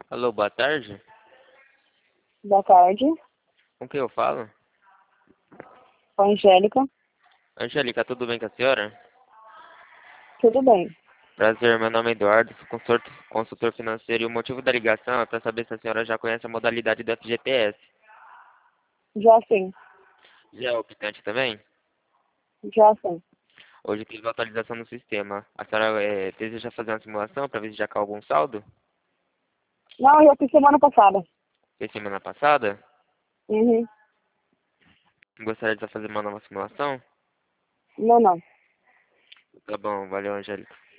Alô, boa tarde. Boa tarde, Com quem eu falo? com a Angélica. Angélica, tudo bem com a senhora? Tudo bem? Prazer, meu nome é Eduardo, sou consultor financeiro e o motivo da ligação é para saber se a senhora já conhece a modalidade do FGTS. Já sim, Já é optante também? já sim. Hoje teve atualização no sistema. A senhora deseja fazer uma simulação para ver se já caiu algum saldo? Não, eu fiz semana passada. Fez semana passada? Uhum. Gostaria de fazer uma nova simulação? Não, não. Tá bom, valeu, Angélica.